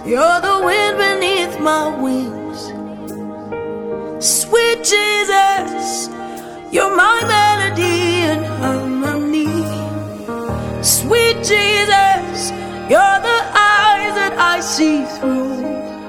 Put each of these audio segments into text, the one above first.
You're the wind beneath my wings. Sweet Jesus, you're my melody and harmony. Sweet Jesus, you're the eyes that I see through.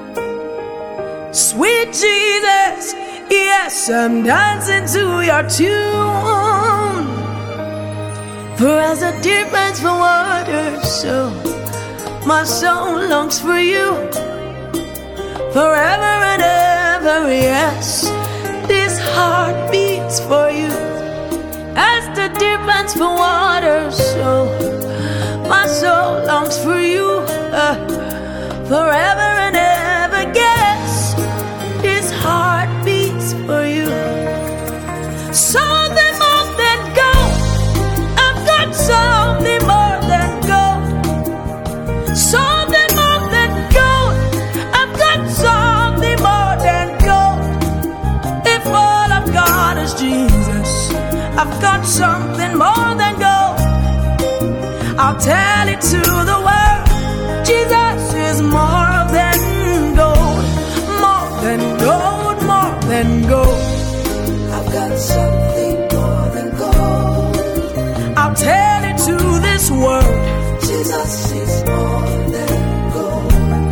Sweet Jesus, yes, I'm dancing to your tune. For as the deer pants for water, so my soul longs for you. Forever and ever, yes, this heart beats for you. As the deer pants for water, so my soul longs for you. Forever and ever, yes, this heart beats for you. Something more than gold, I've got something more than gold. Something more than gold, I've got something more than gold. If all I've got is Jesus, I've got something more than gold. I'll tell it to the world, Jesus is more than gold. More than gold, more than gold. I've got something more than gold. I'll tell it to this world, Jesus is more than gold.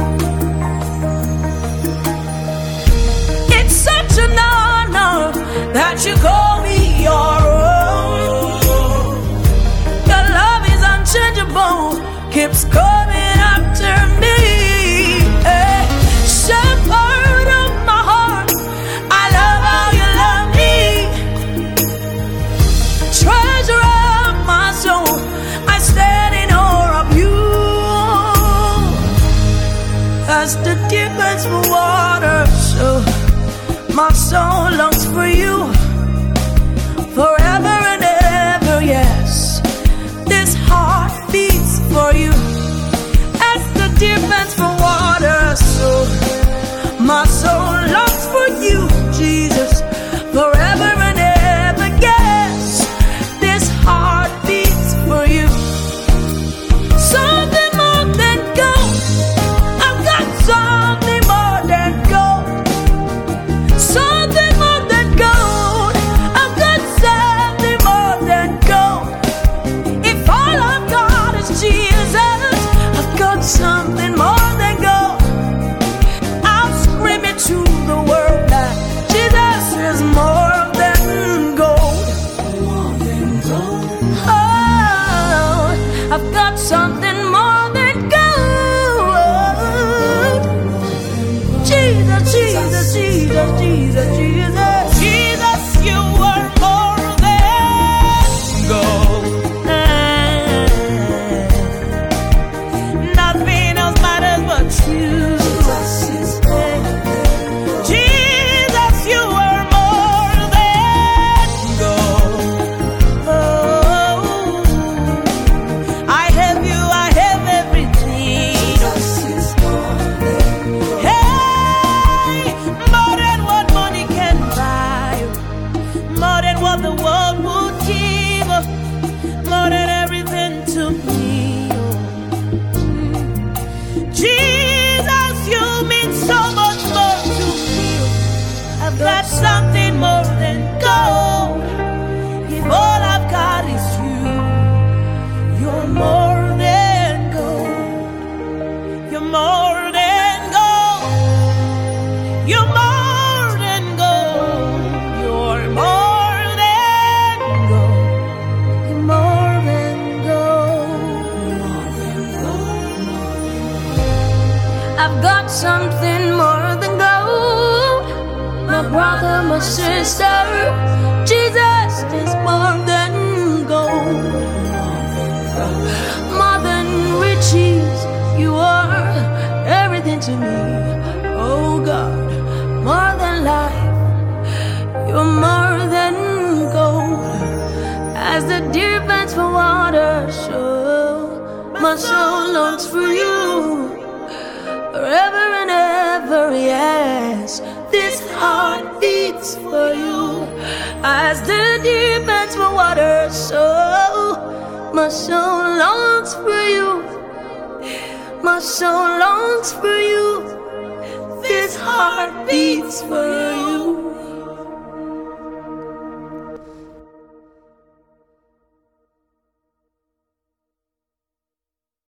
It's such an honor that you call me your own. Your love is unchangeable, keeps coming after me. Shepherd of my heart, I love how you love me. Treasure of my soul, I stand in awe of you. As the deer pants for water, so my soul longs for you. Forever and ever, yes, this heart beats for you. As the deer pants for water, so my soul longs for you, Jesus. Forever and ever, yes, this heart beats for you. Something more than gold, I've got something more than gold. Something more than gold, I've got something more than gold. If all I've got is Jesus, I've got something more than gold. I'll scream it to the world that Jesus is more than gold. More than gold. Oh, I've got something more than gold. Jesus, Jesus, Jesus, Jesus, Jesus. Jesus, you are more than gold. Nothing else matters but you. Jesus, you are more than gold. Oh, I have you, I have everything. Hey, more than what money can buy, more than what the world would give, more than everything to me. Jesus, you mean so much more to me. I've got something more than gold. If all I've got is you, you're more than gold. You're more than gold. You're more than gold. You're more than gold. You're more than gold. I've got something more than gold. My brother, my sister, Jesus is more than gold. More than riches, you are everything to me. Oh God, more than life, you're more than gold. As the deer pants for water, so my soul longs for you. Forever and ever, yes, this heart beats for you. As the deer pants for water, so my soul longs for you. My soul longs for you. This heart beats for you.